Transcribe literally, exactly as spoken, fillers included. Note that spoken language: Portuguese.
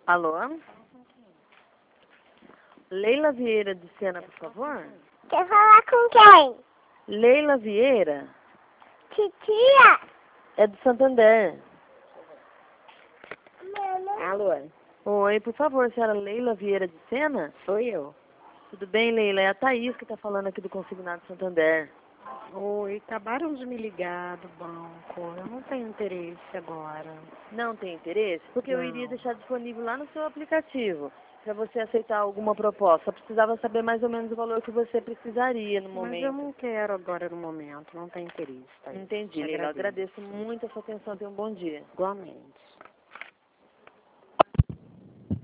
Alô? Leila Vieira de Sena, por favor? Quer falar com quem? Leila Vieira Titia? é do Santander. Alô? Oi, por favor, senhora Leila Vieira de Sena? Sou eu. Tudo bem, Leila? É a Thaís que está falando aqui do Consignado Santander. Oi, acabaram de me ligar do banco. Eu não tenho interesse agora. Não tem interesse? Porque eu Não. iria deixar disponível lá no seu aplicativo para você aceitar alguma proposta. Só precisava saber mais ou menos o valor que você precisaria no Mas momento. eu não quero agora no momento, não tem interesse. Tá? Entendi, Te Leila. agradeço. Agradeço muito a sua atenção. Tenha um bom dia. Igualmente.